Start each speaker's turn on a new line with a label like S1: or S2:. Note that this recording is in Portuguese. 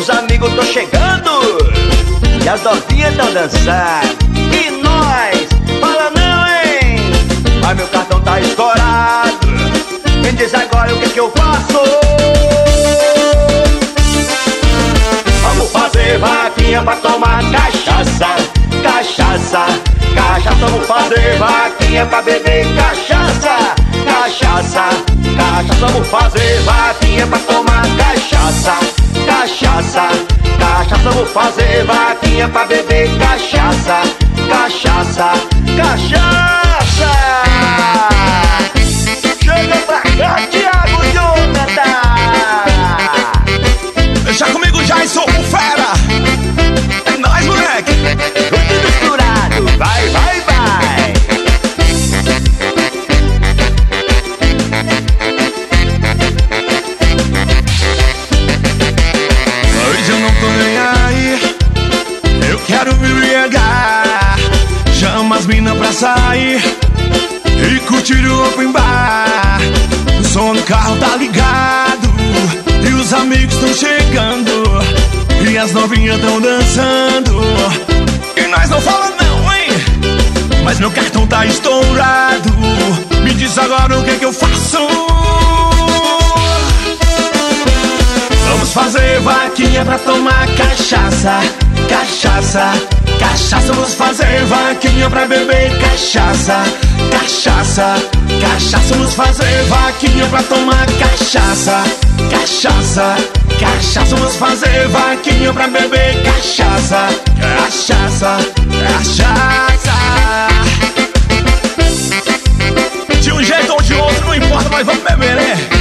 S1: os amigos tão chegando e as novinhas tão dançando. E nós, fala não, hein? Mas meu cartão tá estourado. Me diz agora o que eu faço? Vamos fazer vaquinha pra tomar cachaça, cachaça, cachaça. Vamos fazer vaquinha pra beber cachaça, cachaça, cachaça. Vamos fazer vaquinha pra tomar cachaça, cachaça, cachaça. Vamos fazer vaquinha pra beber cachaça, cachaça, cachaça. Chega pra cá, Thiago Jonathan.
S2: Deixa comigo, Jason, o fera. É nóis, moleque.
S1: Tudo misturado, vai, vai, vai.
S2: Hoje eu não tô nem aí, eu quero me embriagar. Chama as mina pra sair e curtir o open bar. O som do carro tá ligado e os amigos tão chegando e as novinhas tão dançando. E nós não fala não, hein? Mas meu cartão tá estourado. Me diz agora o que eu faço? Vamos fazer vaquinha pra tomar cachaça, cachaça, cachaça. Vamos fazer vaquinha pra beber cachaça, cachaça, cachaça. Vamos fazer vaquinha pra tomar cachaça, cachaça, cachaça. Vamos fazer vaquinha pra beber cachaça, cachaça, cachaça. De um jeito ou de outro, não importa, nós vamos beber, né?